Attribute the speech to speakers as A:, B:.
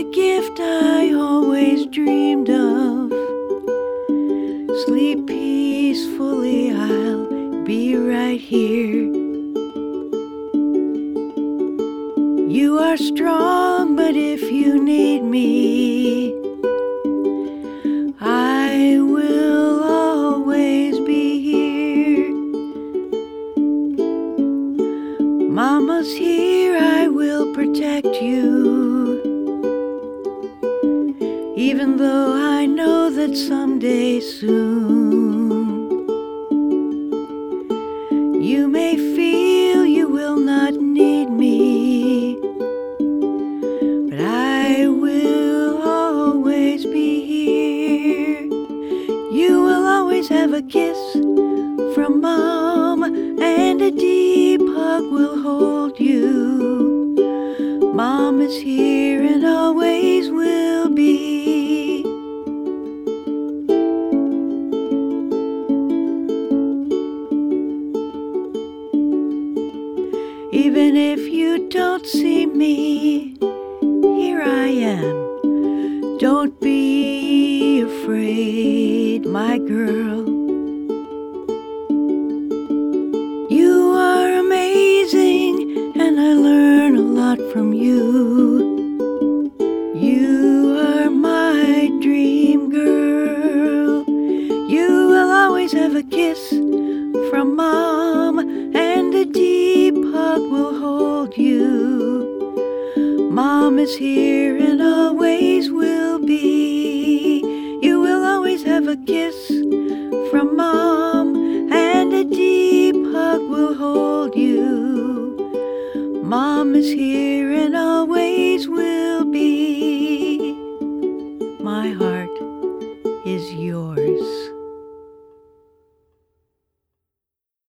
A: gift I always dreamed of. Sleep peacefully, I'll be right here. You are strong, but if you need me, I will always be here. Mama's here, I will protect you. Even though I know that someday soon you may feel you will not need me, but I will always be here. You will always have a kiss from Mom, and a deep hug will hold you. Mom is here and always will be. Even if you don't see me, here I am. Don't be afraid, my girl. You are amazing, and I learn a lot from you. You are my dream girl. You will always have a kiss from Mom, and a deep hug will hold you. Mom is here and always will be. You will always have a kiss from Mom, and a deep hug will hold you. Mom is here and always will be. My heart is yours.